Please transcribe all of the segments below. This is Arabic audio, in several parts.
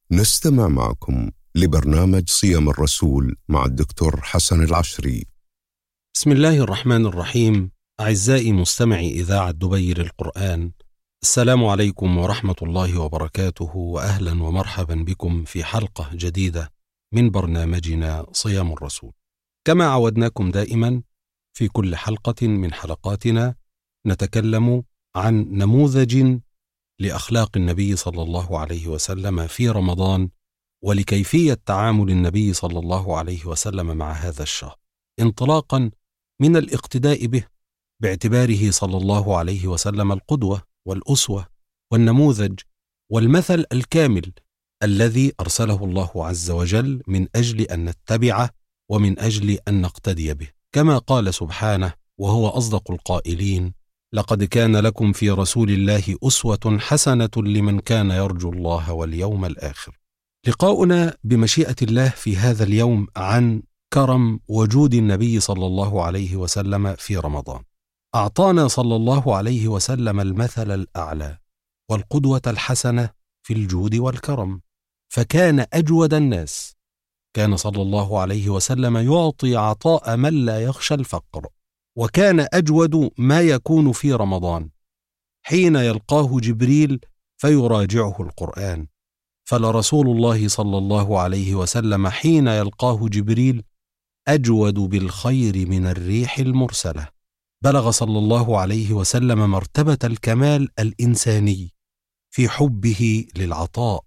نستمع معكم لبرنامج صيام الرسول مع الدكتور حسن العشري. بسم الله الرحمن الرحيم. أعزائي مستمعي إذاعة دبي للقرآن، السلام عليكم ورحمة الله وبركاته، وأهلا ومرحبا بكم في حلقة جديدة من برنامجنا صيام الرسول. كما عودناكم دائما في كل حلقة من حلقاتنا نتكلم عن نموذج لأخلاق النبي صلى الله عليه وسلم في رمضان، ولكيفية تعامل النبي صلى الله عليه وسلم مع هذا الشهر، انطلاقا من الاقتداء به باعتباره صلى الله عليه وسلم القدوة والأسوة والنموذج والمثل الكامل الذي أرسله الله عز وجل من أجل أن نتبعه ومن أجل أن نقتدي به، كما قال سبحانه وهو أصدق القائلين: لقد كان لكم في رسول الله أسوة حسنة لمن كان يرجو الله واليوم الآخر. لقاؤنا بمشيئة الله في هذا اليوم عن كرم وجود النبي صلى الله عليه وسلم في رمضان. أعطانا صلى الله عليه وسلم المثل الأعلى والقدوة الحسنة في الجود والكرم، فكان أجود الناس. كان صلى الله عليه وسلم يعطي عطاء من لا يخشى الفقر، وكان أجود ما يكون في رمضان حين يلقاه جبريل فيراجعه القرآن. فلرسول الله صلى الله عليه وسلم حين يلقاه جبريل أجود بالخير من الريح المرسلة. بلغ صلى الله عليه وسلم مرتبة الكمال الإنساني في حبه للعطاء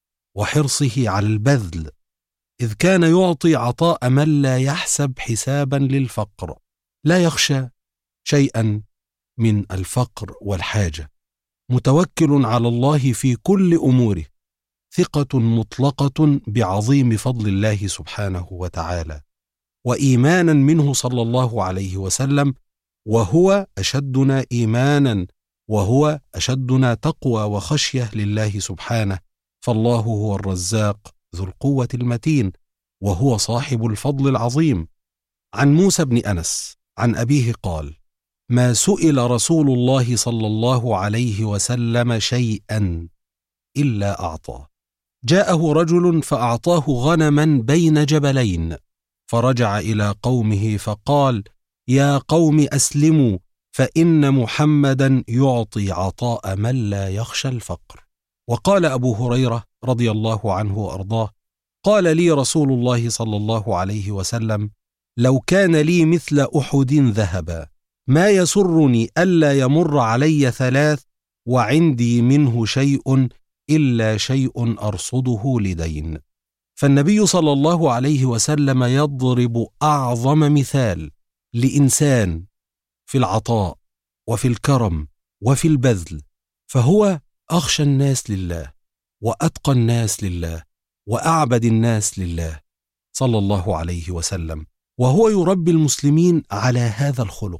وحرصه على البذل، إذ كان يعطي عطاء من لا يحسب حسابا للفقر، لا يخشى شيئا من الفقر والحاجة، متوكل على الله في كل أموره، ثقة مطلقة بعظيم فضل الله سبحانه وتعالى، وإيمانا منه صلى الله عليه وسلم، وهو أشدنا إيمانا وهو أشدنا تقوى وخشية لله سبحانه، فالله هو الرزاق ذو القوة المتين، وهو صاحب الفضل العظيم. عن موسى بن أنس عن أبيه قال: ما سئل رسول الله صلى الله عليه وسلم شيئا إلا أعطاه. جاءه رجل فأعطاه غنما بين جبلين، فرجع إلى قومه فقال: يا قوم أسلموا، فإن محمدا يعطي عطاء من لا يخشى الفقر. وقال أبو هريرة رضي الله عنه وأرضاه: قال لي رسول الله صلى الله عليه وسلم: لو كان لي مثل أحد ذهبا ما يسرني ألا يمر علي 3 وعندي منه شيء إلا شيء أرصده لدين. فالنبي صلى الله عليه وسلم يضرب أعظم مثال لإنسان في العطاء وفي الكرم وفي البذل، فهو أخشى الناس لله وأتقى الناس لله وأعبد الناس لله صلى الله عليه وسلم، وهو يربي المسلمين على هذا الخلق،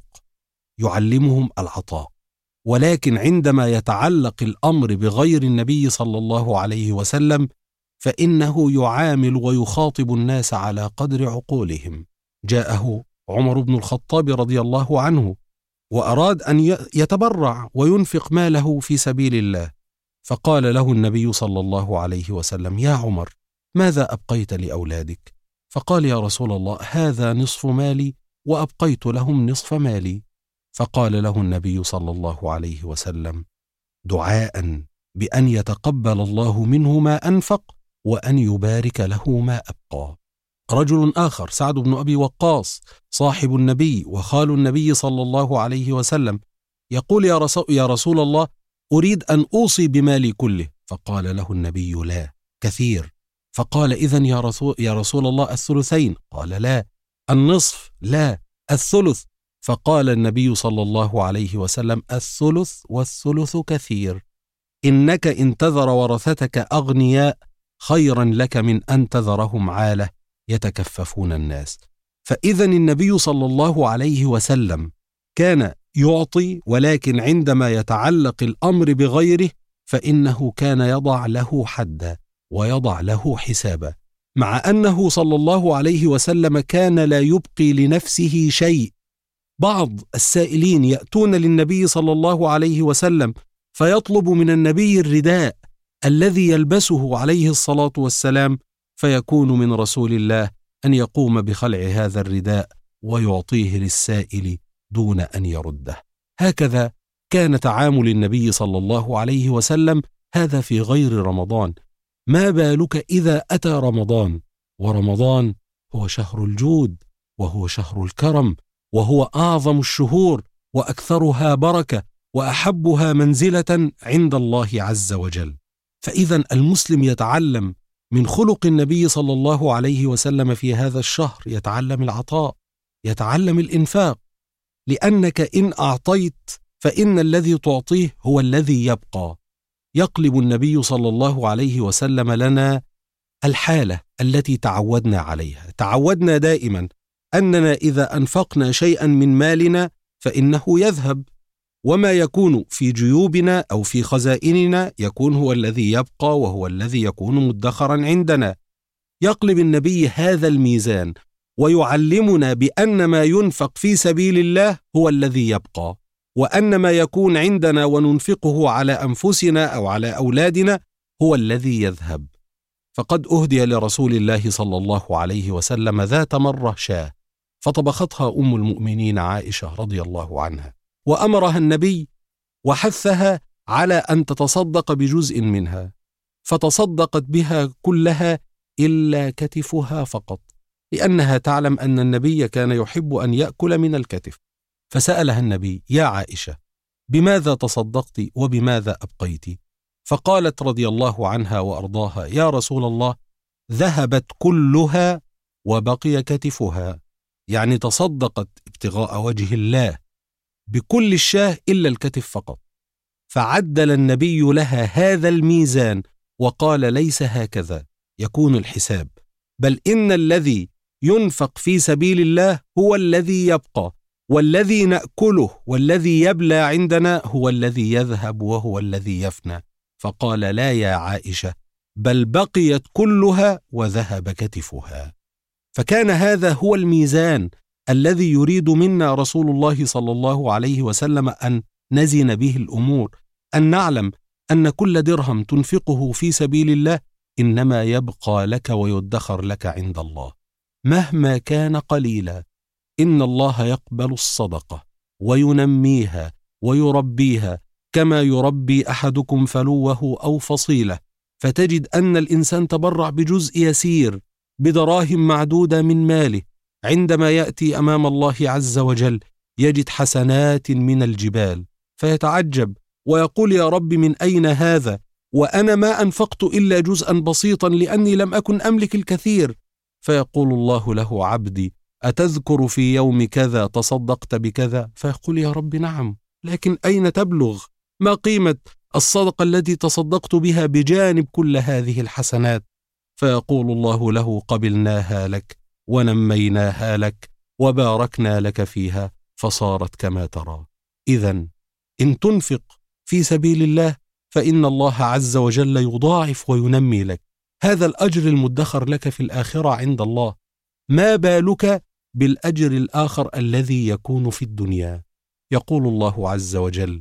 يعلمهم العطاء. ولكن عندما يتعلق الأمر بغير النبي صلى الله عليه وسلم فإنه يعامل ويخاطب الناس على قدر عقولهم. جاءه عمر بن الخطاب رضي الله عنه وأراد أن يتبرع وينفق ماله في سبيل الله، فقال له النبي صلى الله عليه وسلم: يا عمر، ماذا أبقيت لأولادك؟ فقال: يا رسول الله، هذا نصف مالي وأبقيت لهم نصف مالي. فقال له النبي صلى الله عليه وسلم: دعاء بأن يتقبل الله منه ما أنفق وأن يبارك له ما أبقى. رجل آخر سعد بن أبي وقاص صاحب النبي وخال النبي صلى الله عليه وسلم يقول: يا رسول الله، أريد أن أوصي بمالي كله. فقال له النبي: لا، كثير. فقال: إذن يا رسول الله 2/3؟ قال: لا. النصف؟ لا. 1/3؟ فقال النبي صلى الله عليه وسلم: 1/3 والثلث كثير، إنك إن تذر ورثتك أغنياء خيرا لك من أن تذرهم عالة يتكففون الناس. فإذن النبي صلى الله عليه وسلم كان يعطي، ولكن عندما يتعلق الأمر بغيره فإنه كان يضع له حدا ويضع له حسابا، مع أنه صلى الله عليه وسلم كان لا يبقي لنفسه شيء. بعض السائلين يأتون للنبي صلى الله عليه وسلم فيطلب من النبي الرداء الذي يلبسه عليه الصلاة والسلام، فيكون من رسول الله أن يقوم بخلع هذا الرداء ويعطيه للسائل دون أن يرده. هكذا كان تعامل النبي صلى الله عليه وسلم، هذا في غير رمضان. ما بالك إذا أتى رمضان، ورمضان هو شهر الجود، وهو شهر الكرم، وهو أعظم الشهور وأكثرها بركة وأحبها منزلة عند الله عز وجل. فإذا المسلم يتعلم من خلق النبي صلى الله عليه وسلم في هذا الشهر، يتعلم العطاء، يتعلم الإنفاق، لأنك إن أعطيت فإن الذي تعطيه هو الذي يبقى. يقلب النبي صلى الله عليه وسلم لنا الحالة التي تعودنا عليها. تعودنا دائما أننا إذا أنفقنا شيئا من مالنا فإنه يذهب، وما يكون في جيوبنا أو في خزائننا يكون هو الذي يبقى، وهو الذي يكون مدخرا عندنا. يقلب النبي هذا الميزان ويعلمنا بأن ما ينفق في سبيل الله هو الذي يبقى، وأن ما يكون عندنا وننفقه على أنفسنا أو على أولادنا هو الذي يذهب. فقد أهدي لرسول الله صلى الله عليه وسلم ذات مرة شاة، فطبختها أم المؤمنين عائشة رضي الله عنها، وأمرها النبي وحثها على أن تتصدق بجزء منها، فتصدقت بها كلها إلا كتفها فقط، لأنها تعلم أن النبي كان يحب أن يأكل من الكتف. فسألها النبي: يا عائشة، بماذا تصدقت وبماذا أبقيت؟ فقالت رضي الله عنها وأرضاها: يا رسول الله، ذهبت كلها وبقي كتفها، يعني تصدقت ابتغاء وجه الله بكل الشاه إلا الكتف فقط. فعدل النبي لها هذا الميزان وقال: ليس هكذا يكون الحساب، بل إن الذي ينفق في سبيل الله هو الذي يبقى، والذي نأكله والذي يبلى عندنا هو الذي يذهب وهو الذي يفنى. فقال: لا يا عائشة، بل بقيت كلها وذهب كتفها. فكان هذا هو الميزان الذي يريد منا رسول الله صلى الله عليه وسلم أن نزن به الأمور، أن نعلم أن كل درهم تنفقه في سبيل الله إنما يبقى لك ويدخر لك عند الله مهما كان قليلا. إن الله يقبل الصدقة وينميها ويربيها كما يربي أحدكم فلوه أو فصيلة. فتجد أن الإنسان تبرع بجزء يسير بدراهم معدودة من ماله، عندما يأتي أمام الله عز وجل يجد حسنات من الجبال، فيتعجب ويقول: يا رب، من أين هذا؟ وأنا ما أنفقت إلا جزءا بسيطا لأني لم أكن أملك الكثير. فيقول الله له: عبدي، أتذكر في يوم كذا تصدقت بكذا؟ فيقول: يا رب نعم، لكن أين تبلغ؟ ما قيمة الصدقة التي تصدقت بها بجانب كل هذه الحسنات؟ فيقول الله له: قبلناها لك ونميناها لك وباركنا لك فيها فصارت كما ترى. إذن إن تنفق في سبيل الله فإن الله عز وجل يضاعف وينمي لك هذا الأجر المدخر لك في الآخرة عند الله. ما بالك بالأجر الآخر الذي يكون في الدنيا؟ يقول الله عز وجل: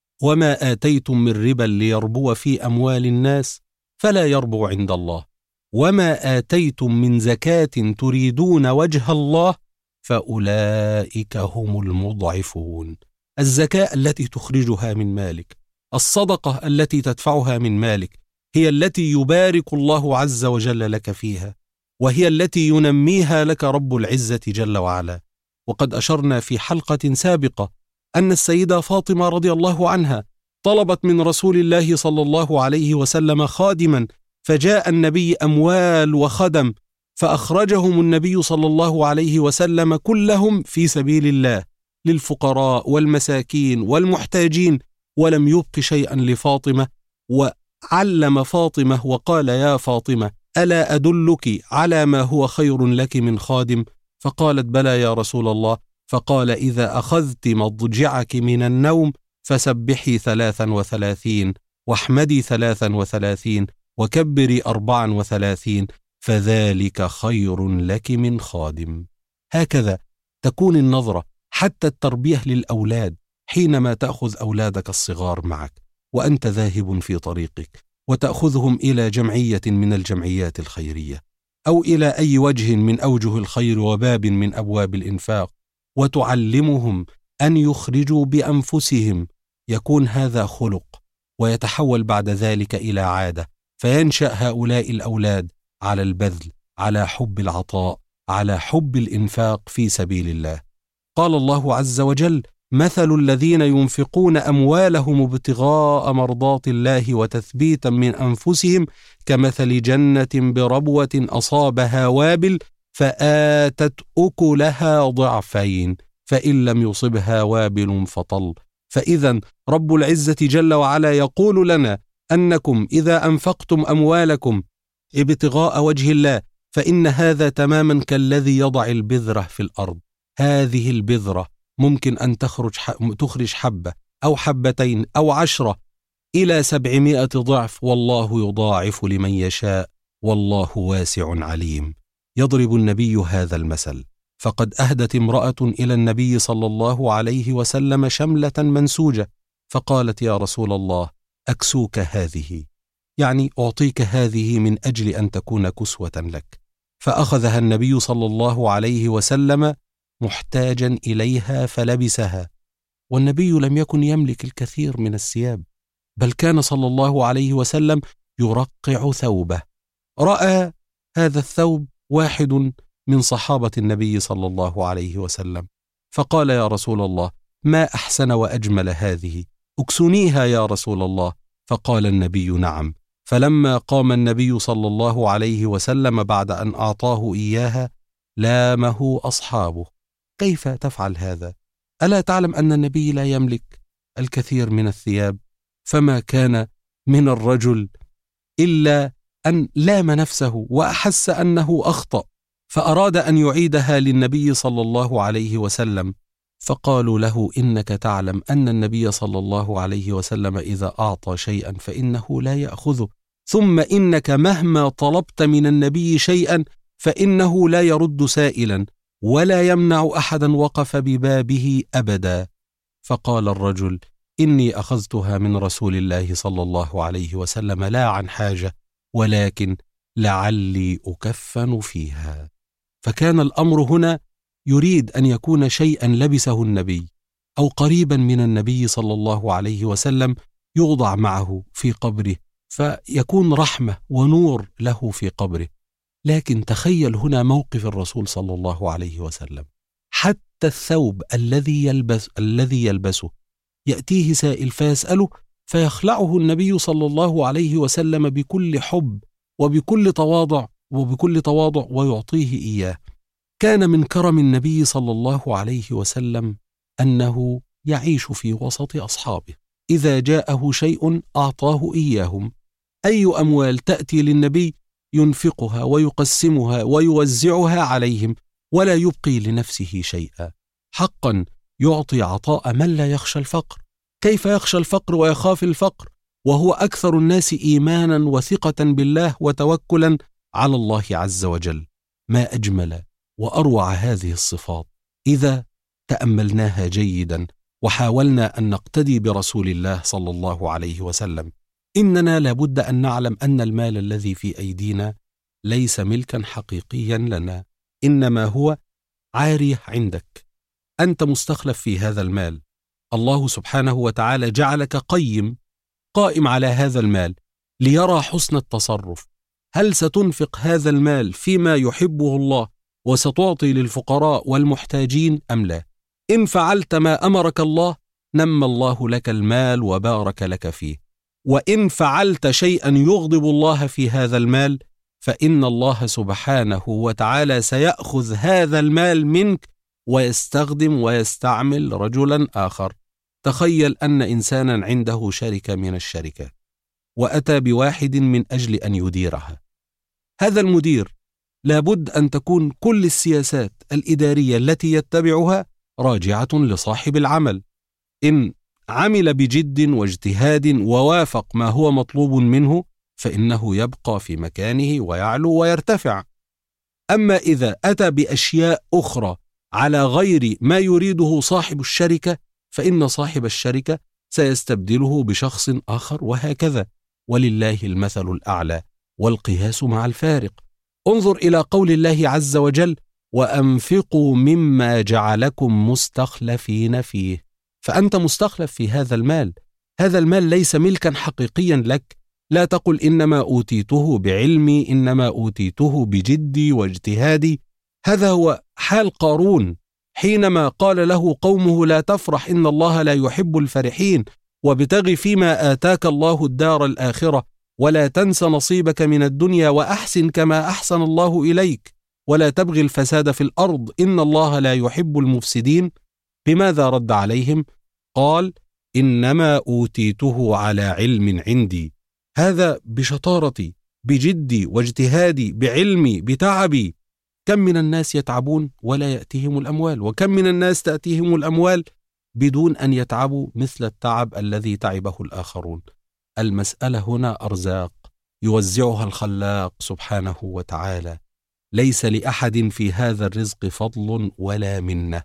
وما آتيتم من ربا ليربو في أموال الناس فلا يربو عند الله، وما آتيتم من زكاة تريدون وجه الله فأولئك هم المضعفون. الزكاة التي تخرجها من مالك، الصدقة التي تدفعها من مالك، هي التي يبارك الله عز وجل لك فيها، وهي التي ينميها لك رب العزة جل وعلا. وقد أشرنا في حلقة سابقة أن السيدة فاطمة رضي الله عنها طلبت من رسول الله صلى الله عليه وسلم خادما، فجاء النبي أموال وخدم، فأخرجهم النبي صلى الله عليه وسلم كلهم في سبيل الله للفقراء والمساكين والمحتاجين، ولم يبق شيئا لفاطمة. وعلم فاطمة وقال: يا فاطمة، ألا أدلك على ما هو خير لك من خادم؟ فقالت: بلى يا رسول الله. فقال: إذا أخذت مضجعك من النوم فسبحي 33 واحمدي 33 وكبري 34 فذلك خير لك من خادم. هكذا تكون النظرة حتى التربية للأولاد حينما تأخذ أولادك الصغار معك وأنت ذاهب في طريقك، وتأخذهم إلى جمعية من الجمعيات الخيرية، أو إلى أي وجه من أوجه الخير وباب من أبواب الإنفاق، وتعلمهم أن يخرجوا بأنفسهم، يكون هذا خلق، ويتحول بعد ذلك إلى عادة، فينشأ هؤلاء الأولاد على البذل، على حب العطاء، على حب الإنفاق في سبيل الله. قال الله عز وجل: مثل الذين ينفقون أموالهم ابتغاء مرضات الله وتثبيتا من أنفسهم كمثل جنة بربوة أصابها وابل فآتت أكلها ضعفين فإن لم يصبها وابل فطل. فإذا رب العزة جل وعلا يقول لنا أنكم إذا أنفقتم أموالكم ابتغاء وجه الله فإن هذا تماما كالذي يضع البذرة في الأرض. هذه البذرة ممكن أن تخرج حبة أو حبتين أو 10 إلى 700 ضعف، والله يضاعف لمن يشاء، والله واسع عليم. يضرب النبي هذا المثل، فقد أهدت امرأة إلى النبي صلى الله عليه وسلم شملة منسوجة، فقالت: يا رسول الله، أكسوك هذه، يعني أعطيك هذه من أجل أن تكون كسوة لك. فأخذها النبي صلى الله عليه وسلم محتاجا إليها فلبسها، والنبي لم يكن يملك الكثير من الثياب، بل كان صلى الله عليه وسلم يرقع ثوبه. رأى هذا الثوب واحد من صحابة النبي صلى الله عليه وسلم، فقال: يا رسول الله، ما أحسن وأجمل هذه، أكسنيها يا رسول الله. فقال النبي: نعم. فلما قام النبي صلى الله عليه وسلم بعد أن أعطاه إياها لامه أصحابه: كيف تفعل هذا؟ ألا تعلم أن النبي لا يملك الكثير من الثياب؟ فما كان من الرجل إلا أن لام نفسه وأحس أنه أخطأ، فأراد أن يعيدها للنبي صلى الله عليه وسلم، فقالوا له: إنك تعلم أن النبي صلى الله عليه وسلم إذا أعطى شيئا فإنه لا يأخذه، ثم إنك مهما طلبت من النبي شيئا فإنه لا يرد سائلا ولا يمنع أحدا وقف ببابه أبدا. فقال الرجل: إني أخذتها من رسول الله صلى الله عليه وسلم لا عن حاجة، ولكن لعلي أكفن فيها. فكان الأمر هنا يريد أن يكون شيئا لبسه النبي أو قريبا من النبي صلى الله عليه وسلم يوضع معه في قبره، فيكون رحمة ونور له في قبره. لكن تخيل هنا موقف الرسول صلى الله عليه وسلم، حتى الثوب الذي يلبسه يأتيه سائل فيسأله فيخلعه النبي صلى الله عليه وسلم بكل حب وبكل تواضع ويعطيه إياه. كان من كرم النبي صلى الله عليه وسلم أنه يعيش في وسط أصحابه، إذا جاءه شيء أعطاه إياهم. أي أموال تأتي للنبي ينفقها ويقسمها ويوزعها عليهم، ولا يبقي لنفسه شيئا. حقا يعطي عطاء من لا يخشى الفقر. كيف يخشى الفقر ويخاف الفقر وهو أكثر الناس إيمانا وثقة بالله وتوكلا على الله عز وجل؟ ما أجمل وأروع هذه الصفات إذا تأملناها جيدا وحاولنا أن نقتدي برسول الله صلى الله عليه وسلم. إننا لابد أن نعلم أن المال الذي في أيدينا ليس ملكا حقيقيا لنا، إنما هو عارية عندك، أنت مستخلف في هذا المال. الله سبحانه وتعالى جعلك قائم على هذا المال ليرى حسن التصرف. هل ستنفق هذا المال فيما يحبه الله وستعطي للفقراء والمحتاجين أم لا؟ إن فعلت ما أمرك الله نمى الله لك المال وبارك لك فيه، وإن فعلت شيئا يغضب الله في هذا المال فإن الله سبحانه وتعالى سيأخذ هذا المال منك ويستخدم ويستعمل رجلا آخر. تخيل أن إنسانا عنده شركة من الشركات وأتى بواحد من أجل أن يديرها. هذا المدير لابد أن تكون كل السياسات الإدارية التي يتبعها راجعة لصاحب العمل. إن عمل بجد واجتهاد ووافق ما هو مطلوب منه فإنه يبقى في مكانه ويعلو ويرتفع. أما إذا أتى بأشياء أخرى على غير ما يريده صاحب الشركة فإن صاحب الشركة سيستبدله بشخص آخر، وهكذا. ولله المثل الأعلى، والقياس مع الفارق. انظر إلى قول الله عز وجل: وأنفقوا مما جعلكم مستخلفين فيه. فأنت مستخلف في هذا المال. هذا المال ليس ملكا حقيقيا لك. لا تقل إنما أوتيته بعلمي، إنما أوتيته بجدي واجتهادي. هذا هو حال قارون حينما قال له قومه: لا تفرح إن الله لا يحب الفرحين، وابتغ فيما آتاك الله الدار الآخرة، ولا تنس نصيبك من الدنيا، وأحسن كما أحسن الله إليك، ولا تبغي الفساد في الأرض، إن الله لا يحب المفسدين. بماذا رد عليهم؟ قال: إنما أوتيته على علم عندي. هذا بشطارتي، بجدي واجتهادي، بعلمي، بتعبي. كم من الناس يتعبون ولا يأتيهم الأموال، وكم من الناس تأتيهم الأموال بدون أن يتعبوا مثل التعب الذي تعبه الآخرون. المسألة هنا أرزاق يوزعها الخلاق سبحانه وتعالى. ليس لأحد في هذا الرزق فضل ولا منة.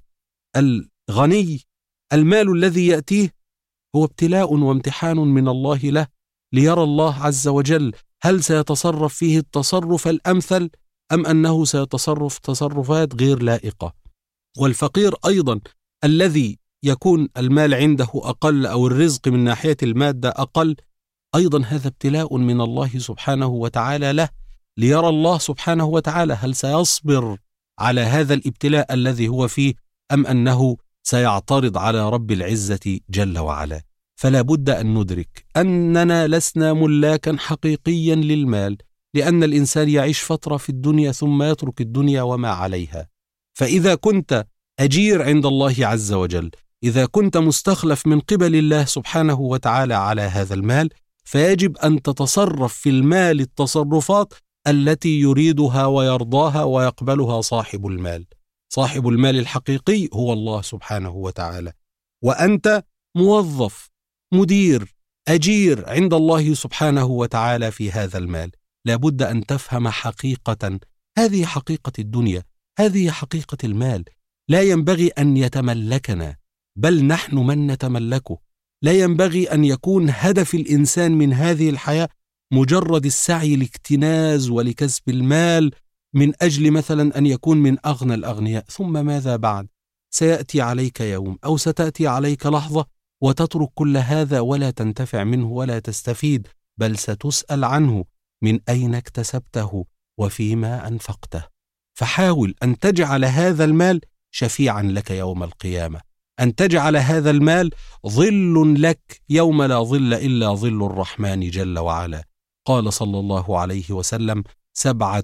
الغني المال الذي يأتيه هو ابتلاء وامتحان من الله له، ليرى الله عز وجل هل سيتصرف فيه التصرف الأمثل أم أنه سيتصرف تصرفات غير لائقة. والفقير أيضا الذي يكون المال عنده أقل أو الرزق من ناحية المادة أقل، أيضا هذا ابتلاء من الله سبحانه وتعالى له، ليرى الله سبحانه وتعالى هل سيصبر على هذا الابتلاء الذي هو فيه أم أنه سيعترض على رب العزة جل وعلا. فلا بد أن ندرك أننا لسنا ملاكا حقيقيا للمال، لأن الإنسان يعيش فترة في الدنيا ثم يترك الدنيا وما عليها. فإذا كنت أجير عند الله عز وجل، إذا كنت مستخلف من قبل الله سبحانه وتعالى على هذا المال، فيجب أن تتصرف في المال التصرفات التي يريدها ويرضاها ويقبلها صاحب المال. صاحب المال الحقيقي هو الله سبحانه وتعالى، وأنت موظف، مدير، أجير عند الله سبحانه وتعالى في هذا المال. لابد أن تفهم حقيقة، هذه حقيقة الدنيا، هذه حقيقة المال. لا ينبغي أن يتملكنا، بل نحن من نتملكه. لا ينبغي أن يكون هدف الإنسان من هذه الحياة مجرد السعي لاكتناز ولكسب المال من أجل مثلا أن يكون من أغنى الأغنياء. ثم ماذا بعد؟ سيأتي عليك يوم أو ستأتي عليك لحظة وتترك كل هذا ولا تنتفع منه ولا تستفيد، بل ستسأل عنه: من أين اكتسبته وفيما أنفقته؟ فحاول أن تجعل هذا المال شفيعا لك يوم القيامة، أن تجعل هذا المال ظل لك يوم لا ظل إلا ظل الرحمن جل وعلا. قال صلى الله عليه وسلم: 7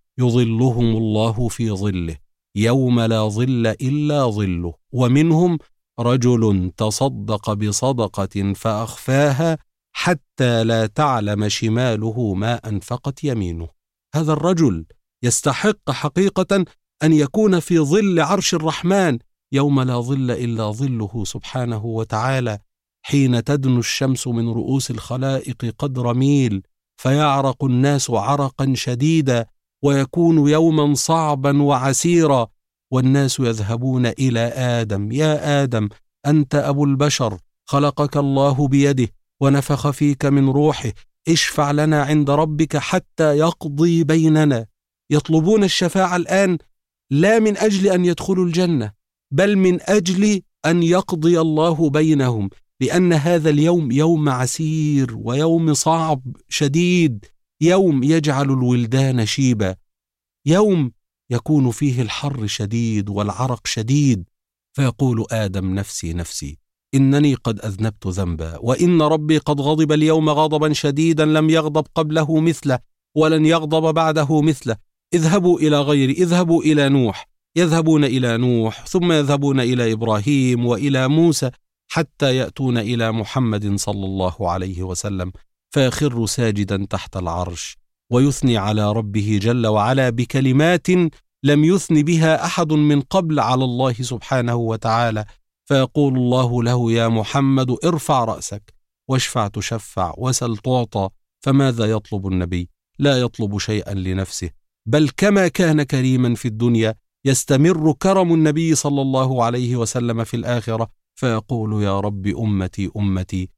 يظلهم الله في ظله يوم لا ظل إلا ظله، ومنهم رجل تصدق بصدقة فأخفاها حتى لا تعلم شماله ما أنفقت يمينه. هذا الرجل يستحق حقيقة أن يكون في ظل عرش الرحمن يوم لا ظل إلا ظله سبحانه وتعالى، حين تدنو الشمس من رؤوس الخلائق قدر ميل، فيعرق الناس عرقا شديدا، ويكون يوما صعبا وعسيرا، والناس يذهبون إلى آدم: يا آدم أنت أبو البشر، خلقك الله بيده ونفخ فيك من روحه، اشفع لنا عند ربك حتى يقضي بيننا. يطلبون الشفاعة الآن لا من أجل أن يدخلوا الجنة، بل من أجل أن يقضي الله بينهم، لأن هذا اليوم يوم عسير ويوم صعب شديد، يوم يجعل الولدان شيبا، يوم يكون فيه الحر شديد والعرق شديد، فيقول آدم: نفسي نفسي، إنني قد أذنبت ذنبا، وإن ربي قد غضب اليوم غضبا شديدا لم يغضب قبله مثله ولن يغضب بعده مثله. اذهبوا إلى غيري، اذهبوا إلى نوح. يذهبون إلى نوح، ثم يذهبون إلى إبراهيم وإلى موسى، حتى يأتون إلى محمد صلى الله عليه وسلم، فيخر ساجدا تحت العرش ويثني على ربه جل وعلا بكلمات لم يثني بها أحد من قبل على الله سبحانه وتعالى. فيقول الله له: يا محمد ارفع رأسك واشفع تشفع وسل تعطى. فماذا يطلب النبي؟ لا يطلب شيئا لنفسه، بل كما كان كريما في الدنيا يستمر كرم النبي صلى الله عليه وسلم في الآخرة، فيقول: يا رب أمتي أمتي،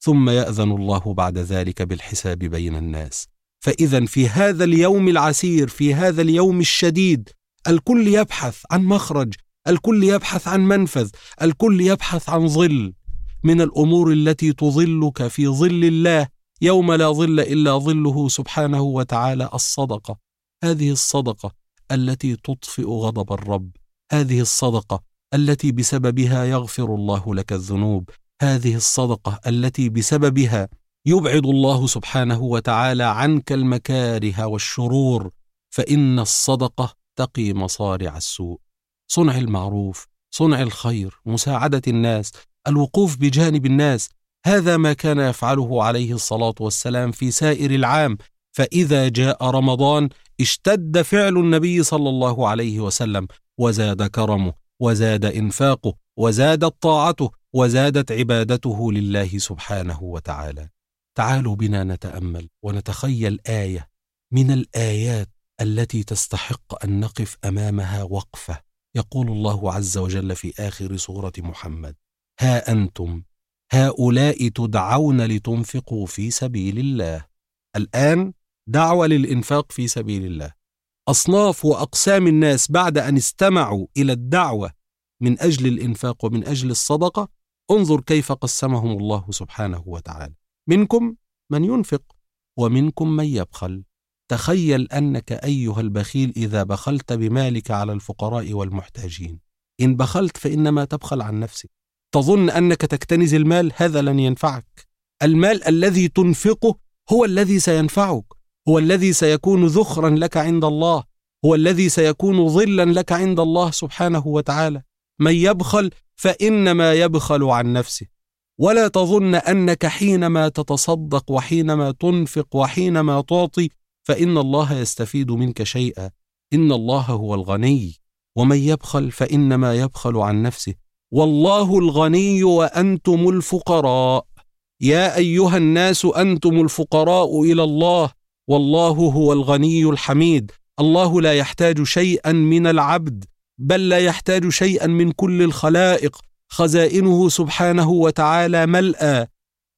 ثم يأذن الله بعد ذلك بالحساب بين الناس. فإذا في هذا اليوم العسير، في هذا اليوم الشديد، الكل يبحث عن مخرج، الكل يبحث عن منفذ، الكل يبحث عن ظل من الأمور التي تظلك في ظل الله يوم لا ظل إلا ظله سبحانه وتعالى. الصدقة، هذه الصدقة التي تطفئ غضب الرب، هذه الصدقة التي بسببها يغفر الله لك الذنوب، هذه الصدقة التي بسببها يبعد الله سبحانه وتعالى عنك المكاره والشرور. فإن الصدقة تقي مصارع السوء. صنع المعروف، صنع الخير، مساعدة الناس، الوقوف بجانب الناس، هذا ما كان يفعله عليه الصلاة والسلام في سائر العام. فإذا جاء رمضان اشتد فعل النبي صلى الله عليه وسلم، وزاد كرمه، وزاد إنفاقه، وزادت طاعته، وزادت عبادته لله سبحانه وتعالى. تعالوا بنا نتأمل ونتخيل آية من الآيات التي تستحق أن نقف أمامها وقفة. يقول الله عز وجل في آخر سورة محمد: ها أنتم هؤلاء تدعون لتنفقوا في سبيل الله. الآن دعوة للإنفاق في سبيل الله. أصناف وأقسام الناس بعد أن استمعوا إلى الدعوة من أجل الإنفاق ومن أجل الصدقة، انظر كيف قسمهم الله سبحانه وتعالى: منكم من ينفق ومنكم من يبخل. تخيل أنك أيها البخيل إذا بخلت بمالك على الفقراء والمحتاجين، إن بخلت فإنما تبخل عن نفسك. تظن أنك تكتنز المال، هذا لن ينفعك. المال الذي تنفقه هو الذي سينفعك، هو الذي سيكون ذخرا لك عند الله، هو الذي سيكون ظلا لك عند الله سبحانه وتعالى. من يبخل فإنما يبخل عن نفسه. ولا تظن أنك حينما تتصدق وحينما تنفق وحينما تعطي فإن الله يستفيد منك شيئا. إن الله هو الغني، ومن يبخل فإنما يبخل عن نفسه، والله الغني وأنتم الفقراء. يا أيها الناس أنتم الفقراء إلى الله، والله هو الغني الحميد. الله لا يحتاج شيئا من العبد، بل لا يحتاج شيئا من كل الخلائق. خزائنه سبحانه وتعالى ملأى.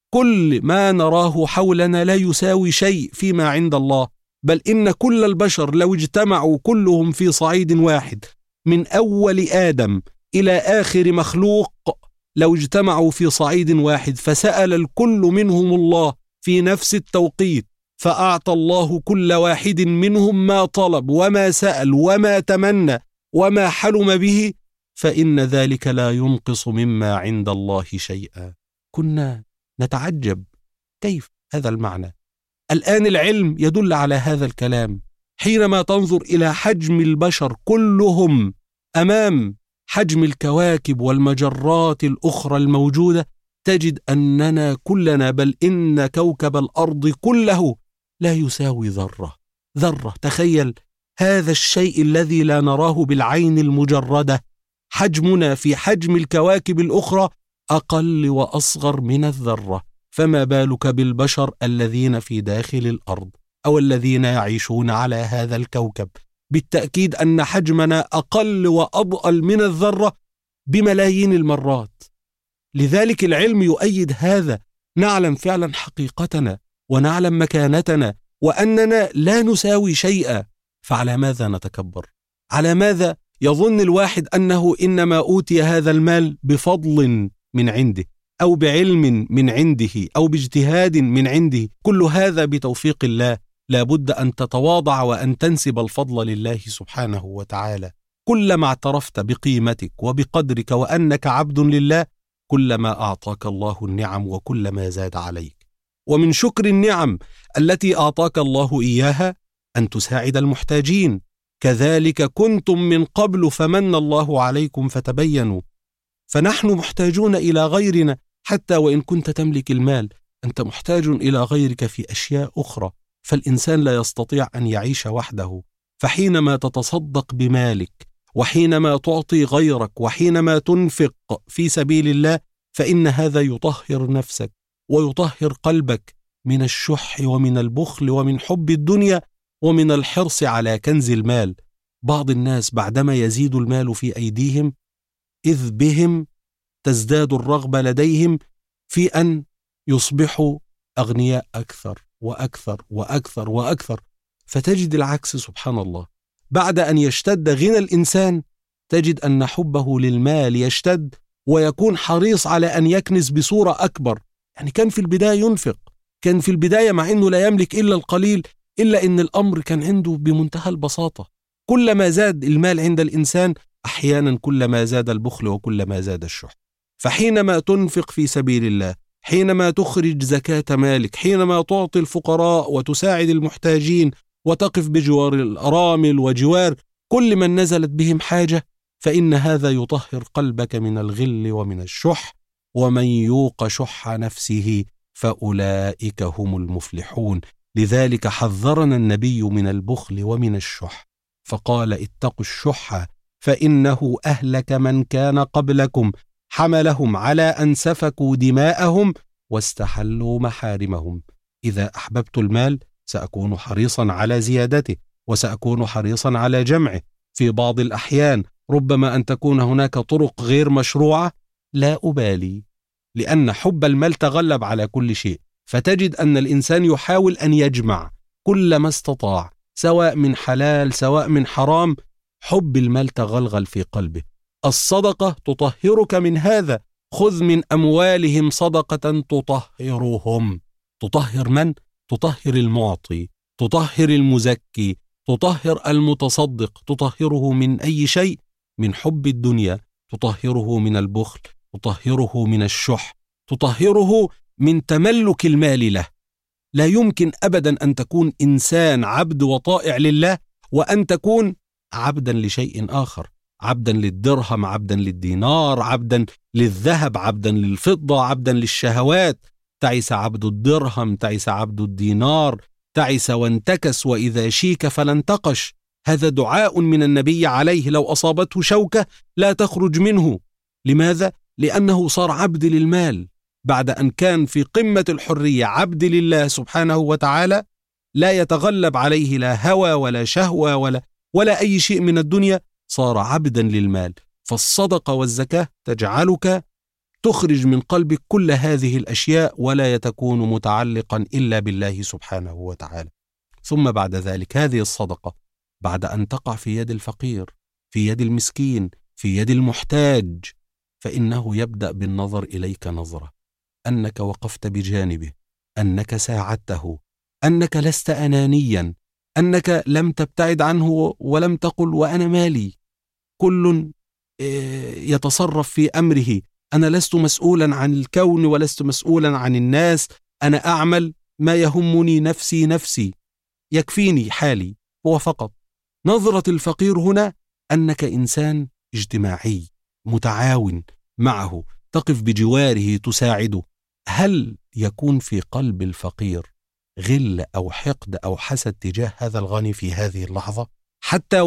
كل ما نراه حولنا لا يساوي شيء فيما عند الله، بل إن كل البشر لو اجتمعوا كلهم في صعيد واحد من أول آدم إلى آخر مخلوق، لو اجتمعوا في صعيد واحد فسأل الكل منهم الله في نفس التوقيت، فأعطى الله كل واحد منهم ما طلب وما سأل وما تمنى وما حلم به، فإن ذلك لا ينقص مما عند الله شيئا. كنا نتعجب كيف هذا المعنى. الآن العلم يدل على هذا الكلام. حينما تنظر إلى حجم البشر كلهم أمام حجم الكواكب والمجرات الأخرى الموجودة، تجد أننا كلنا، بل إن كوكب الأرض كله لا يساوي ذرة. ذرة، تخيل هذا الشيء الذي لا نراه بالعين المجردة، حجمنا في حجم الكواكب الأخرى أقل وأصغر من الذرة، فما بالك بالبشر الذين في داخل الأرض أو الذين يعيشون على هذا الكوكب. بالتأكيد أن حجمنا أقل وأضئل من الذرة بملايين المرات. لذلك العلم يؤيد هذا. نعلم فعلا حقيقتنا ونعلم مكانتنا وأننا لا نساوي شيئا، فعلى ماذا نتكبر؟ على ماذا يظن الواحد أنه إنما أوتي هذا المال بفضل من عنده أو بعلم من عنده أو باجتهاد من عنده؟ كل هذا بتوفيق الله. لا بد أن تتواضع وأن تنسب الفضل لله سبحانه وتعالى. كلما اعترفت بقيمتك وبقدرك وأنك عبد لله، كلما أعطاك الله النعم وكلما زاد عليك. ومن شكر النعم التي أعطاك الله إياها أن تساعد المحتاجين. كذلك كنتم من قبل فمن الله عليكم فتبينوا. فنحن محتاجون إلى غيرنا، حتى وإن كنت تملك المال أنت محتاج إلى غيرك في أشياء أخرى. فالإنسان لا يستطيع أن يعيش وحده. فحينما تتصدق بمالك وحينما تعطي غيرك وحينما تنفق في سبيل الله، فإن هذا يطهر نفسك ويطهر قلبك من الشح ومن البخل ومن حب الدنيا ومن الحرص على كنز المال. بعض الناس بعدما يزيد المال في أيديهم إذ بهم تزداد الرغبة لديهم في أن يصبحوا أغنياء أكثر وأكثر وأكثر وأكثر. فتجد العكس سبحان الله، بعد أن يشتد غنى الإنسان تجد أن حبه للمال يشتد ويكون حريص على أن يكنز بصورة أكبر. يعني كان في البداية ينفق، كان في البداية مع أنه لا يملك إلا القليل، إلا أن الأمر كان عنده بمنتهى البساطة. كلما زاد المال عند الإنسان أحيانا كلما زاد البخل وكلما زاد الشح. فحينما تنفق في سبيل الله، حينما تخرج زكاة مالك، حينما تعطي الفقراء وتساعد المحتاجين وتقف بجوار الأرامل وجوار كل من نزلت بهم حاجة، فإن هذا يطهر قلبك من الغل ومن الشح. ومن يوق شح نفسه فأولئك هم المفلحون. لذلك حذرنا النبي من البخل ومن الشح، فقال اتقوا الشح فإنه أهلك من كان قبلكم، حملهم على أن سفكوا دماءهم واستحلوا محارمهم. إذا أحببت المال سأكون حريصا على زيادته وسأكون حريصا على جمعه. في بعض الأحيان ربما أن تكون هناك طرق غير مشروعة، لا أبالي، لأن حب المال تغلب على كل شيء. فتجد أن الإنسان يحاول أن يجمع كل ما استطاع، سواء من حلال سواء من حرام. حب المال تغلغل في قلبه. الصدقة تطهرك من هذا. خذ من أموالهم صدقة تطهرهم. تطهر من؟ تطهر المعطي، تطهر المزكي، تطهر المتصدق. تطهره من أي شيء؟ من حب الدنيا، تطهره من البخل، تطهره من الشح، تطهره من تملك المال له. لا يمكن أبدا أن تكون إنسان عبد وطائع لله وأن تكون عبدا لشيء آخر، عبدا للدرهم، عبدا للدينار، عبدا للذهب، عبدا للفضة، عبدا للشهوات. تعس عبد الدرهم، تعس عبد الدينار، تعس وانتكس، وإذا شيك فلا انتقش. هذا دعاء من النبي عليه، لو أصابته شوكة لا تخرج منه. لماذا؟ لأنه صار عبد للمال بعد أن كان في قمة الحرية، عبد لله سبحانه وتعالى، لا يتغلب عليه لا هوى ولا شهوة ولا أي شيء من الدنيا، صار عبدا للمال. فالصدقة والزكاة تجعلك تخرج من قلبك كل هذه الأشياء ولا يتكون متعلقا إلا بالله سبحانه وتعالى. ثم بعد ذلك هذه الصدقة بعد أن تقع في يد الفقير، في يد المسكين، في يد المحتاج، فإنه يبدأ بالنظر إليك نظرة أنك وقفت بجانبه، أنك ساعدته، أنك لست أنانيا، أنك لم تبتعد عنه ولم تقل وأنا مالي، كل يتصرف في أمره، أنا لست مسؤولا عن الكون ولست مسؤولا عن الناس، أنا أعمل ما يهمني، نفسي يكفيني حالي هو فقط. نظرة الفقير هنا أنك إنسان اجتماعي متعاون معه، تقف بجواره، تساعده. هل يكون في قلب الفقير غل أو حقد أو حسد تجاه هذا الغني في هذه اللحظة؟ حتى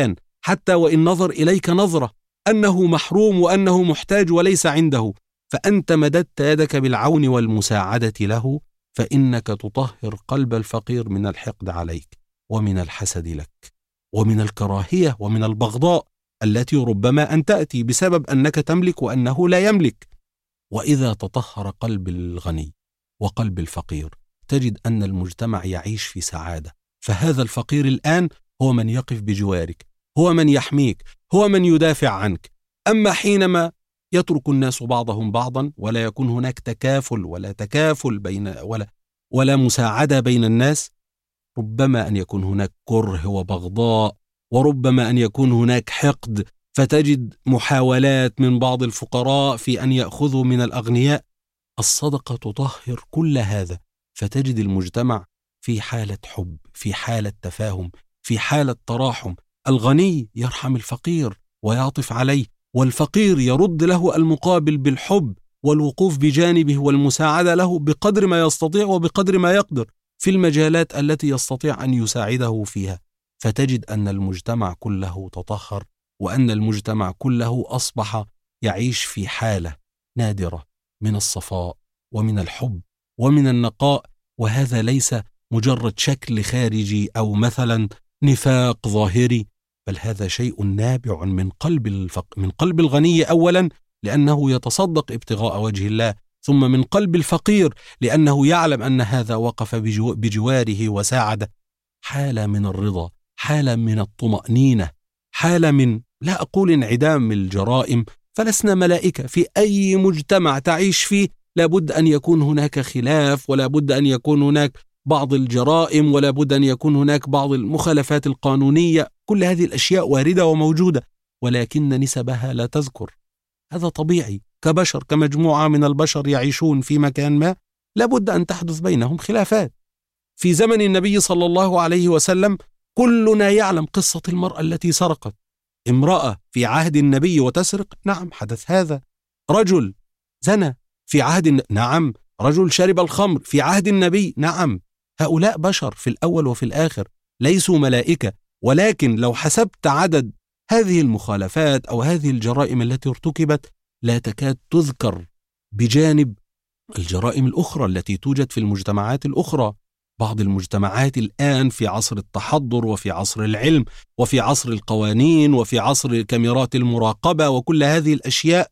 وإن نظر إليك نظرة أنه محروم وأنه محتاج وليس عنده، فأنت مددت يدك بالعون والمساعدة له، فإنك تطهر قلب الفقير من الحقد عليك ومن الحسد لك ومن الكراهية ومن البغضاء التي ربما أن تأتي بسبب أنك تملك وأنه لا يملك. وإذا تطهر قلب الغني وقلب الفقير تجد أن المجتمع يعيش في سعادة. فهذا الفقير الآن هو من يقف بجوارك، هو من يحميك، هو من يدافع عنك. أما حينما يترك الناس بعضهم بعضا ولا يكون هناك تكافل ولا تكافل ولا مساعدة بين الناس، ربما أن يكون هناك كره وبغضاء، وربما أن يكون هناك حقد، فتجد محاولات من بعض الفقراء في أن يأخذوا من الأغنياء. الصدقة تطهر كل هذا، فتجد المجتمع في حالة حب، في حالة تفاهم، في حالة تراحم. الغني يرحم الفقير ويعطف عليه، والفقير يرد له المقابل بالحب والوقوف بجانبه والمساعدة له بقدر ما يستطيع وبقدر ما يقدر في المجالات التي يستطيع أن يساعده فيها. فتجد أن المجتمع كله تطهر، وأن المجتمع كله أصبح يعيش في حالة نادرة من الصفاء ومن الحب ومن النقاء. وهذا ليس مجرد شكل خارجي أو مثلا نفاق ظاهري، بل هذا شيء نابع من قلب الغني أولا، لأنه يتصدق ابتغاء وجه الله، ثم من قلب الفقير لأنه يعلم أن هذا وقف بجواره وساعده. حالة من الرضا، حالة من الطمأنينة، حالة من، لا أقول انعدام الجرائم، فلسنا ملائكة. في أي مجتمع تعيش فيه لابد أن يكون هناك خلاف، ولا بد أن يكون هناك بعض الجرائم، ولا بد أن يكون هناك بعض المخالفات القانونية. كل هذه الأشياء واردة وموجودة، ولكن نسبها لا تذكر. هذا طبيعي، كبشر، كمجموعة من البشر يعيشون في مكان ما لابد أن تحدث بينهم خلافات. في زمن النبي صلى الله عليه وسلم كلنا يعلم قصة المرأة التي سرقت. امرأة في عهد النبي وتسرق؟ نعم، حدث هذا. رجل زنى في عهد نعم. رجل شرب الخمر في عهد النبي؟ نعم. هؤلاء بشر في الأول وفي الآخر، ليسوا ملائكة. ولكن لو حسبت عدد هذه المخالفات أو هذه الجرائم التي ارتكبت لا تكاد تذكر بجانب الجرائم الأخرى التي توجد في المجتمعات الأخرى. بعض المجتمعات الآن في عصر التحضر وفي عصر العلم وفي عصر القوانين وفي عصر كاميرات المراقبة وكل هذه الأشياء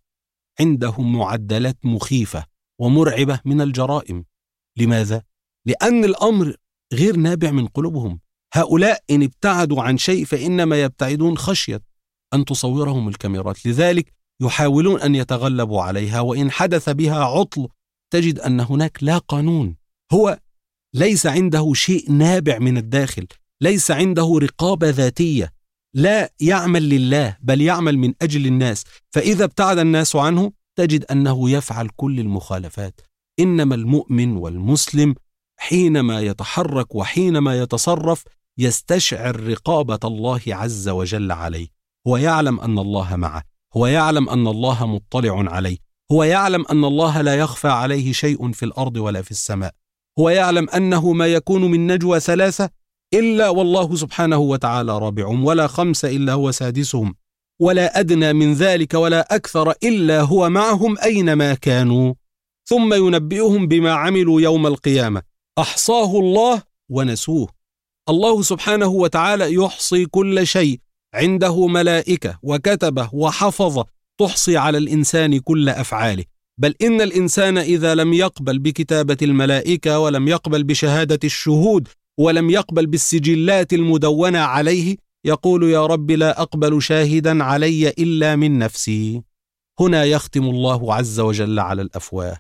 عندهم معدلات مخيفة ومرعبة من الجرائم. لماذا؟ لأن الأمر غير نابع من قلوبهم. هؤلاء إن ابتعدوا عن شيء فإنما يبتعدون خشية أن تصورهم الكاميرات، لذلك يحاولون أن يتغلبوا عليها. وإن حدث بها عطل تجد أن هناك لا قانون. هو ليس عنده شيء نابع من الداخل، ليس عنده رقابة ذاتية، لا يعمل لله بل يعمل من أجل الناس. فإذا ابتعد الناس عنه تجد أنه يفعل كل المخالفات. إنما المؤمن والمسلم حينما يتحرك وحينما يتصرف يستشعر رقابة الله عز وجل عليه. هو يعلم أن الله معه، هو يعلم أن الله مطلع عليه، هو يعلم أن الله لا يخفى عليه شيء في الأرض ولا في السماء. هو يعلم أنه ما يكون من نجوى 3 إلا والله سبحانه وتعالى رابعهم، ولا 5 إلا هو سادسهم، ولا أدنى من ذلك ولا أكثر إلا هو معهم أينما كانوا، ثم ينبئهم بما عملوا يوم القيامة. أحصاه الله ونسوه. الله سبحانه وتعالى يحصي كل شيء، عنده ملائكة وكتبه وحفظه تحصي على الإنسان كل أفعاله. بل إن الإنسان إذا لم يقبل بكتابة الملائكة ولم يقبل بشهادة الشهود ولم يقبل بالسجلات المدونة عليه يقول يا رب لا أقبل شاهدا علي إلا من نفسي. هنا يختم الله عز وجل على الأفواه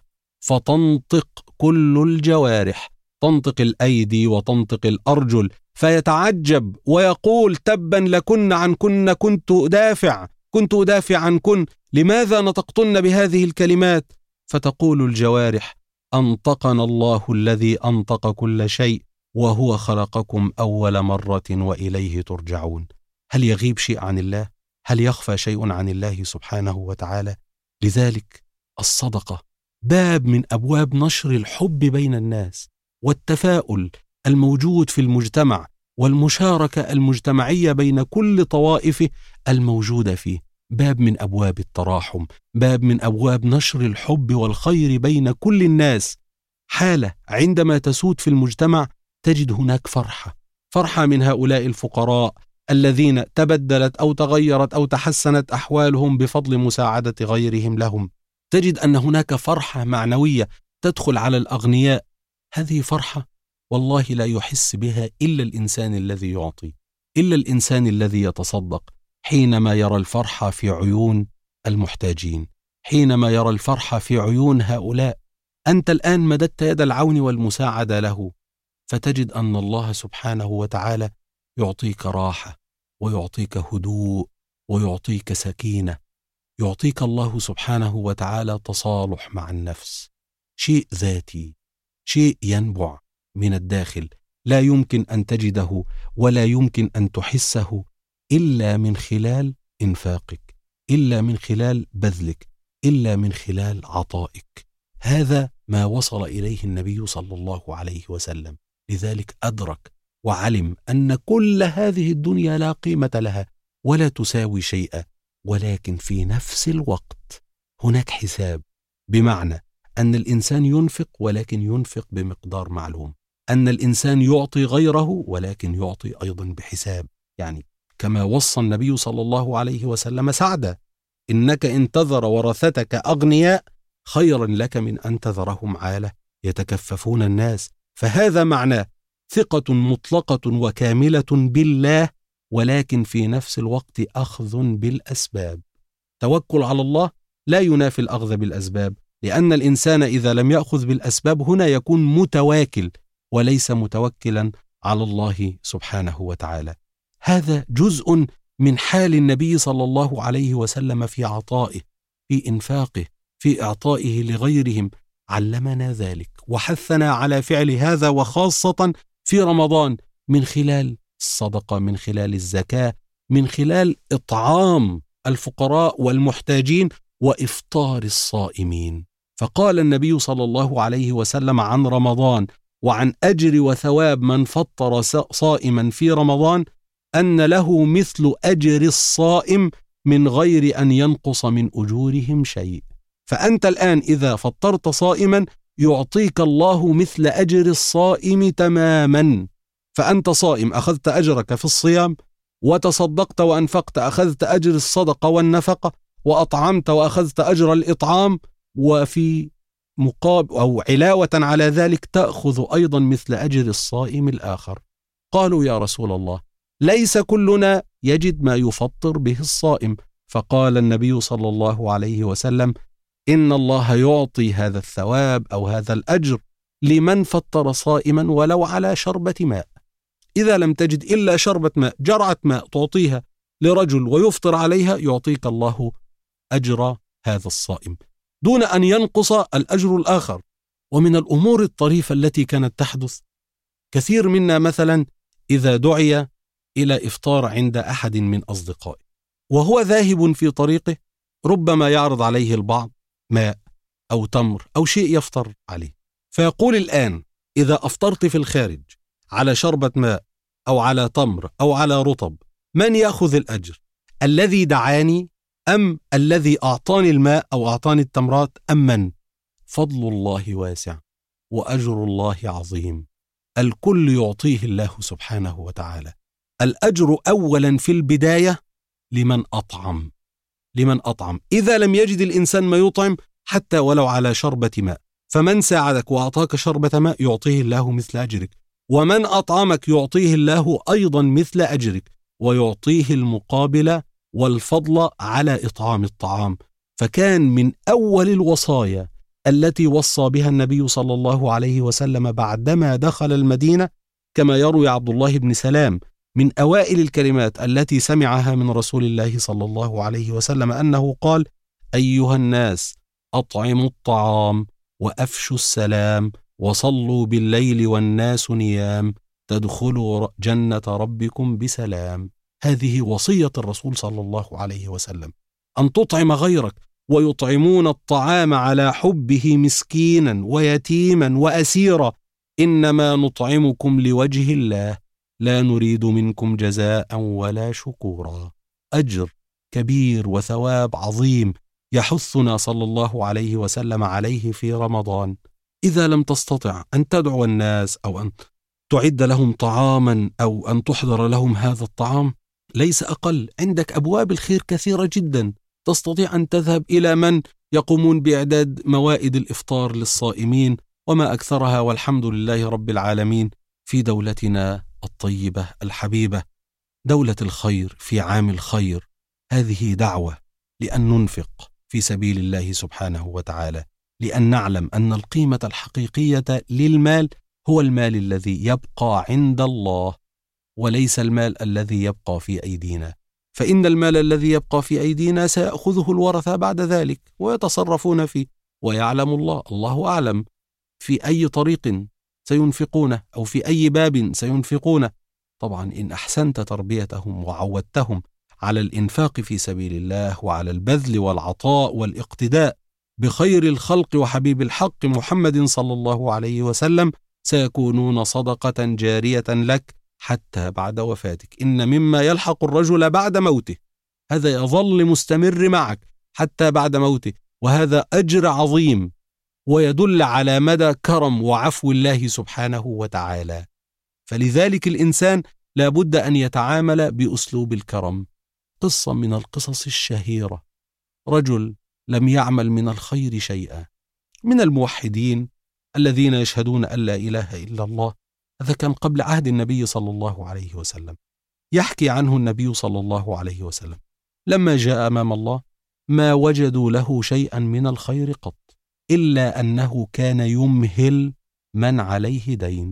فتنطق كل الجوارح، تنطق الأيدي وتنطق الأرجل، فيتعجب ويقول تبا لكن عنكن كنت أدافع عنكن، لماذا نطقتن بهذه الكلمات؟ فتقول الجوارح أنطقنا الله الذي أنطق كل شيء وهو خلقكم أول مرة وإليه ترجعون. هل يغيب شيء عن الله؟ هل يخفى شيء عن الله سبحانه وتعالى؟ لذلك الصدقة باب من أبواب نشر الحب بين الناس والتفاؤل الموجود في المجتمع والمشاركة المجتمعية بين كل طوائفه الموجودة فيه. باب من أبواب التراحم، باب من أبواب نشر الحب والخير بين كل الناس. حالة عندما تسود في المجتمع تجد هناك فرحة من هؤلاء الفقراء الذين تبدلت أو تغيرت أو تحسنت أحوالهم بفضل مساعدة غيرهم لهم. تجد أن هناك فرحة معنوية تدخل على الأغنياء. هذه فرحة والله لا يحس بها إلا الإنسان الذي يعطي، إلا الإنسان الذي يتصدق، حينما يرى الفرحة في عيون المحتاجين، حينما يرى الفرحة في عيون هؤلاء. أنت الآن مددت يد العون والمساعدة له، فتجد أن الله سبحانه وتعالى يعطيك راحة ويعطيك هدوء ويعطيك سكينة. يعطيك الله سبحانه وتعالى تصالح مع النفس، شيء ذاتي، شيء ينبع من الداخل، لا يمكن أن تجده ولا يمكن أن تحسه إلا من خلال إنفاقك، إلا من خلال بذلك، إلا من خلال عطائك. هذا ما وصل إليه النبي صلى الله عليه وسلم. لذلك أدرك وعلم أن كل هذه الدنيا لا قيمة لها ولا تساوي شيئا، ولكن في نفس الوقت هناك حساب، بمعنى أن الإنسان ينفق ولكن ينفق بمقدار معلوم، أن الإنسان يعطي غيره ولكن يعطي أيضا بحساب. يعني كما وصى النبي صلى الله عليه وسلم سعدا: إنك إن تذر ورثتك أغنياء خيرا لك من أن تذرهم عالة يتكففون الناس. فهذا معناه ثقة مطلقة وكاملة بالله، ولكن في نفس الوقت أخذ بالأسباب. توكل على الله لا ينافي الأخذ بالأسباب، لأن الإنسان إذا لم يأخذ بالأسباب هنا يكون متواكل وليس متوكلا على الله سبحانه وتعالى. هذا جزء من حال النبي صلى الله عليه وسلم في عطائه، في إنفاقه، في إعطائه لغيرهم. علمنا ذلك وحثنا على فعل هذا، وخاصة في رمضان، من خلال الصدقة، من خلال الزكاة، من خلال إطعام الفقراء والمحتاجين وإفطار الصائمين. فقال النبي صلى الله عليه وسلم عن رمضان وعن أجر وثواب من فطر صائما في رمضان أن له مثل أجر الصائم من غير أن ينقص من أجورهم شيء. فأنت الآن إذا فطرت صائما يعطيك الله مثل أجر الصائم تماما. فأنت صائم أخذت أجرك في الصيام، وتصدقت وأنفقت أخذت أجر الصدقة والنفقة، وأطعمت وأخذت أجر الإطعام، وفي مقابل أو علاوة على ذلك تأخذ أيضا مثل أجر الصائم الآخر. قالوا يا رسول الله ليس كلنا يجد ما يفطر به الصائم. فقال النبي صلى الله عليه وسلم إن الله يعطي هذا الثواب أو هذا الأجر لمن فطر صائما ولو على شربة ماء. إذا لم تجد إلا شربة ماء، جرعة ماء تعطيها لرجل ويفطر عليها، يعطيك الله أجر هذا الصائم دون أن ينقص الأجر الآخر. ومن الأمور الطريفة التي كانت تحدث، كثير منا مثلا إذا دعي إلى إفطار عند أحد من أصدقائه وهو ذاهب في طريقه، ربما يعرض عليه البعض ماء أو تمر أو شيء يفطر عليه، فيقول الآن إذا أفطرت في الخارج على شربة ماء أو على تمر أو على رطب، من يأخذ الأجر؟ الذي دعاني أم الذي أعطاني الماء أو أعطاني التمرات أم من؟ فضل الله واسع وأجر الله عظيم، الكل يعطيه الله سبحانه وتعالى. الأجر أولا في البداية لمن أطعم. إذا لم يجد الإنسان ما يطعم حتى ولو على شربة ماء، فمن ساعدك وأعطاك شربة ماء يعطيه الله مثل أجرك، ومن أطعمك يعطيه الله أيضا مثل أجرك، ويعطيه المقابل والفضل على إطعام الطعام. فكان من أول الوصايا التي وصى بها النبي صلى الله عليه وسلم بعدما دخل المدينة، كما يروي عبد الله بن سلام من أوائل الكلمات التي سمعها من رسول الله صلى الله عليه وسلم أنه قال: أيها الناس أطعموا الطعام وأفشوا السلام وصلوا بالليل والناس نيام تدخلوا جنة ربكم بسلام. هذه وصية الرسول صلى الله عليه وسلم، أن تطعم غيرك، ويطعمون الطعام على حبه مسكينا ويتيما وأسيرا، إنما نطعمكم لوجه الله لا نريد منكم جزاء ولا شكورا. أجر كبير وثواب عظيم يحثنا صلى الله عليه وسلم عليه في رمضان. إذا لم تستطع أن تدعو الناس أو أن تعد لهم طعاما أو أن تحضر لهم هذا الطعام، ليس أقل، عندك أبواب الخير كثيرة جدا. تستطيع أن تذهب إلى من يقومون بإعداد موائد الإفطار للصائمين، وما أكثرها والحمد لله رب العالمين في دولتنا الطيبة الحبيبة، دولة الخير في عام الخير. هذه دعوة لأن ننفق في سبيل الله سبحانه وتعالى، لأن نعلم أن القيمة الحقيقية للمال هو المال الذي يبقى عند الله، وليس المال الذي يبقى في أيدينا. فإن المال الذي يبقى في أيدينا سيأخذه الورثة بعد ذلك ويتصرفون فيه، ويعلم الله أعلم في أي طريق سينفقونه أو في أي باب سينفقونه. طبعا إن أحسنت تربيتهم وعودتهم على الإنفاق في سبيل الله وعلى البذل والعطاء والاقتداء بخير الخلق وحبيب الحق محمد صلى الله عليه وسلم، سيكونون صدقة جارية لك حتى بعد وفاتك. إن مما يلحق الرجل بعد موته هذا يظل مستمر معك حتى بعد موته، وهذا أجر عظيم ويدل على مدى كرم وعفو الله سبحانه وتعالى. فلذلك الإنسان لابد أن يتعامل بأسلوب الكرم. قصة من القصص الشهيرة، رجل لم يعمل من الخير شيئا، من الموحدين الذين يشهدون أن لا إله إلا الله. هذا كان قبل عهد النبي صلى الله عليه وسلم. يحكي عنه النبي صلى الله عليه وسلم لما جاء أمام الله ما وجدوا له شيئا من الخير قط، إلا أنه كان يمهل من عليه دين،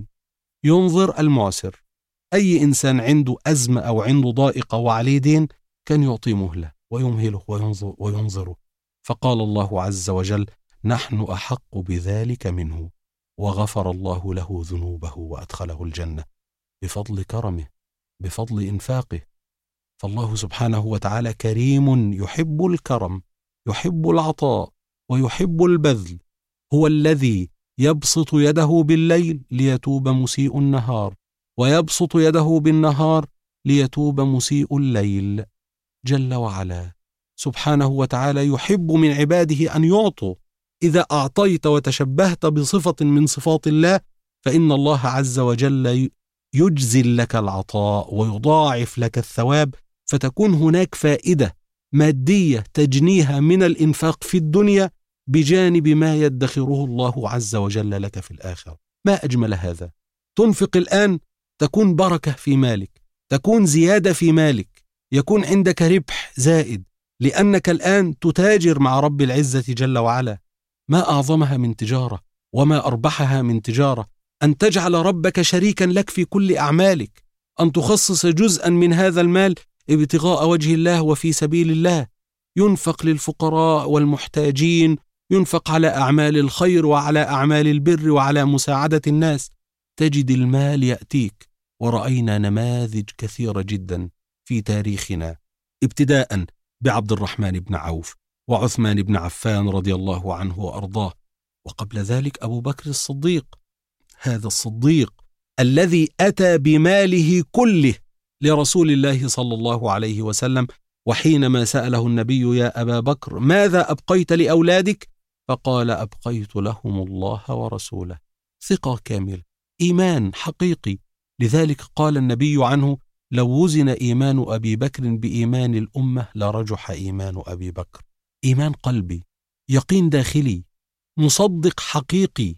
ينظر المعسر. أي إنسان عنده أزمة أو عنده ضائقة وعليه دين كان يعطي مهلة ويمهله وينظره. فقال الله عز وجل: نحن أحق بذلك منه، وغفر الله له ذنوبه وأدخله الجنة بفضل كرمه، بفضل إنفاقه. فالله سبحانه وتعالى كريم يحب الكرم، يحب العطاء ويحب البذل. هو الذي يبسط يده بالليل ليتوب مسيء النهار، ويبسط يده بالنهار ليتوب مسيء الليل، جل وعلا. سبحانه وتعالى يحب من عباده أن يعطوا. إذا أعطيت وتشبهت بصفة من صفات الله فإن الله عز وجل يجزل لك العطاء ويضاعف لك الثواب، فتكون هناك فائدة مادية تجنيها من الإنفاق في الدنيا بجانب ما يدخره الله عز وجل لك في الآخرة. ما أجمل هذا. تنفق الآن تكون بركة في مالك، تكون زيادة في مالك، يكون عندك ربح زائد، لأنك الآن تتاجر مع رب العزة جل وعلا. ما أعظمها من تجارة وما أربحها من تجارة أن تجعل ربك شريكا لك في كل أعمالك، أن تخصص جزءا من هذا المال ابتغاء وجه الله وفي سبيل الله، ينفق للفقراء والمحتاجين، ينفق على أعمال الخير وعلى أعمال البر وعلى مساعدة الناس. تجد المال يأتيك. ورأينا نماذج كثيرة جدا في تاريخنا، ابتداء بعبد الرحمن بن عوف وعثمان بن عفان رضي الله عنه وأرضاه، وقبل ذلك أبو بكر الصديق. هذا الصديق الذي أتى بماله كله لرسول الله صلى الله عليه وسلم، وحينما سأله النبي: يا أبا بكر ماذا أبقيت لأولادك؟ فقال: أبقيت لهم الله ورسوله. ثقة كاملة، إيمان حقيقي. لذلك قال النبي عنه: لو وزن إيمان أبي بكر بإيمان الأمة لرجح إيمان أبي بكر. إيمان قلبي، يقين داخلي، مصدق حقيقي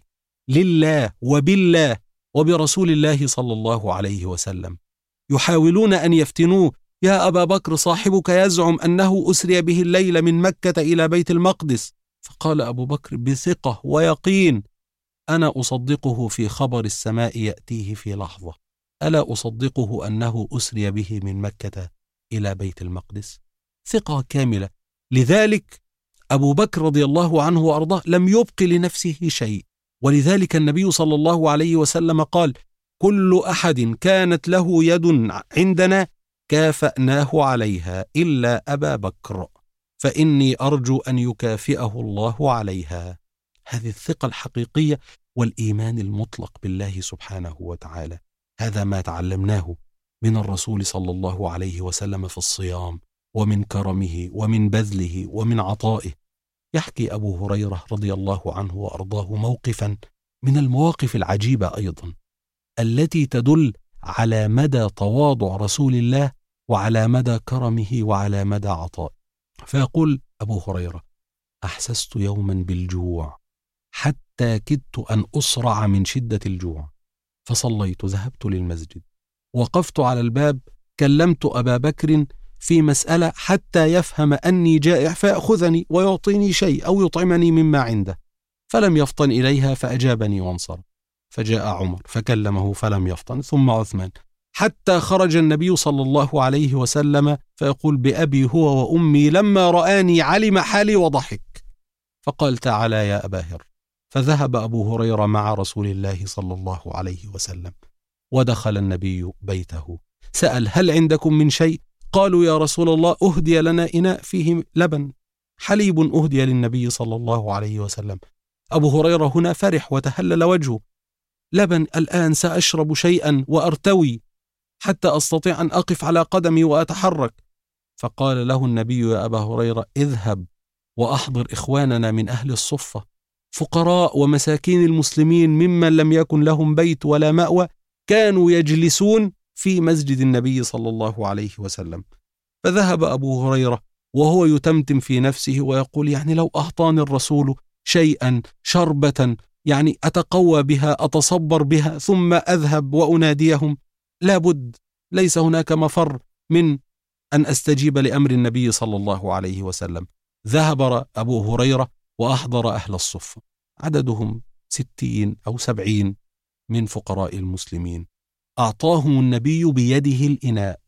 لله وبالله وبرسول الله صلى الله عليه وسلم. يحاولون أن يفتنوه: يا أبا بكر صاحبك يزعم أنه أسري به الليل من مكة إلى بيت المقدس. فقال أبو بكر بثقة ويقين: أنا أصدقه في خبر السماء يأتيه في لحظة، ألا أصدقه أنه أسري به من مكة إلى بيت المقدس؟ ثقة كاملة. لذلك أبو بكر رضي الله عنه وأرضاه لم يبق لنفسه شيء، ولذلك النبي صلى الله عليه وسلم قال: كل أحد كانت له يد عندنا كافأناه عليها إلا أبا بكر، فإني أرجو أن يكافئه الله عليها. هذه الثقة الحقيقية والإيمان المطلق بالله سبحانه وتعالى. هذا ما تعلمناه من الرسول صلى الله عليه وسلم في الصيام، ومن كرمه ومن بذله ومن عطائه. يحكي أبو هريرة رضي الله عنه وأرضاه موقفا من المواقف العجيبة أيضا التي تدل على مدى تواضع رسول الله وعلى مدى كرمه وعلى مدى عطائه. فيقول أبو هريرة: أحسست يوما بالجوع حتى كدت أن أصرع من شدة الجوع، فصليت، ذهبت للمسجد، وقفت على الباب، كلمت أبا بكر في مسألة حتى يفهم أني جائع فيأخذني ويعطيني شيء أو يطعمني مما عنده، فلم يفطن إليها فأجابني وانصرف. فجاء عمر فكلمه فلم يفطن، ثم عثمان، حتى خرج النبي صلى الله عليه وسلم فيقول: بأبي هو وأمي لما رآني علم حالي وضحك، فقال: تعالى يا أبا هر. فذهب أبو هريرة مع رسول الله صلى الله عليه وسلم، ودخل النبي بيته، سأل: هل عندكم من شيء؟ قالوا: يا رسول الله أهدي لنا إناء فيه لبن، حليب أهدي للنبي صلى الله عليه وسلم. أبو هريرة هنا فرح وتهلل وجهه: لبن الآن سأشرب شيئا وأرتوي حتى أستطيع أن أقف على قدمي وأتحرك. فقال له النبي: يا أبا هريرة اذهب وأحضر إخواننا من أهل الصفة، فقراء ومساكين المسلمين ممن لم يكن لهم بيت ولا مأوى، كانوا يجلسون في مسجد النبي صلى الله عليه وسلم. فذهب أبو هريرة وهو يتمتم في نفسه ويقول: يعني لو أعطاني الرسول شيئا، شربة، يعني أتقوى بها، أتصبر بها، ثم أذهب وأناديهم. لابد، ليس هناك مفر من أن أستجيب لأمر النبي صلى الله عليه وسلم. ذهب أبو هريرة وأحضر أهل الصفة، عددهم 60 أو 70 من فقراء المسلمين. أعطاهم النبي بيده الإناء،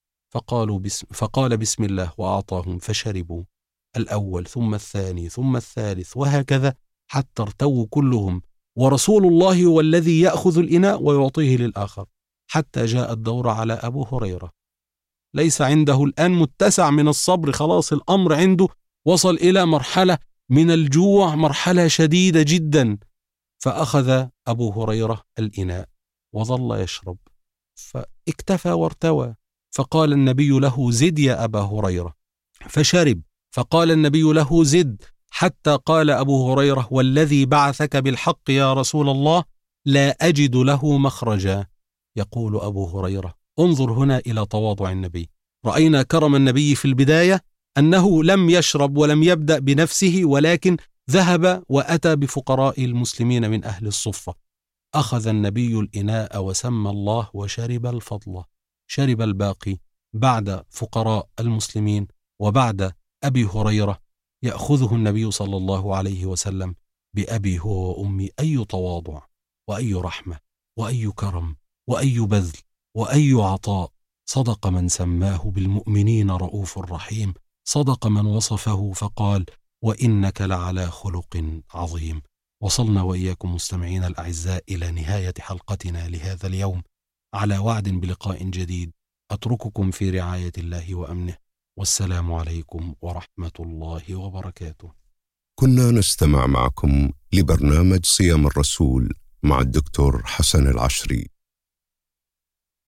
فقال بسم الله وأعطاهم، فشربوا الأول ثم الثاني ثم الثالث، وهكذا حتى ارتووا كلهم، ورسول الله هو الذي يأخذ الإناء ويعطيه للآخر، حتى جاء الدور على أبو هريرة. ليس عنده الآن متسع من الصبر، خلاص الأمر عنده وصل إلى مرحلة من الجوع، مرحلة شديدة جدا. فأخذ أبو هريرة الإناء وظل يشرب، فاكتفى وارتوى. فقال النبي له: زد يا أبا هريرة. فشرب، فقال النبي له: زد، حتى قال أبو هريرة: والذي بعثك بالحق يا رسول الله لا أجد له مخرجا. يقول أبو هريرة: انظر هنا إلى تواضع النبي. رأينا كرم النبي في البداية أنه لم يشرب ولم يبدأ بنفسه، ولكن ذهب وأتى بفقراء المسلمين من أهل الصفة. أخذ النبي الإناء وسمى الله وشرب الفضل، شرب الباقي بعد فقراء المسلمين وبعد أبي هريرة. يأخذه النبي صلى الله عليه وسلم بأبي هو وأمي. أي تواضع وأي رحمة وأي كرم وأي بذل وأي عطاء. صدق من سماه بالمؤمنين رؤوف رحيم، صدق من وصفه فقال: وإنك لعلى خلق عظيم. وصلنا وإياكم مستمعين الأعزاء إلى نهاية حلقتنا لهذا اليوم، على وعد بلقاء جديد. أترككم في رعاية الله وأمنه، والسلام عليكم ورحمة الله وبركاته. كنا نستمع معكم لبرنامج صيام الرسول مع الدكتور حسن العشري.